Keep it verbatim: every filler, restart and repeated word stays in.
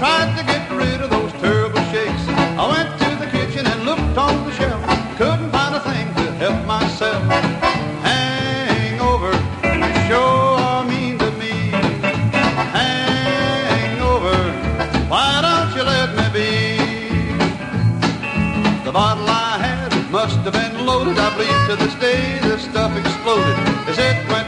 tried to get rid of those terrible shakes. I went to the kitchen and looked on the shelf. Couldn't find a thing to help myself. Hangover, you sure are mean to me. Hangover, why don't you let me be? The bottle I had must have been loaded. I believe to this day the stuff exploded. They said when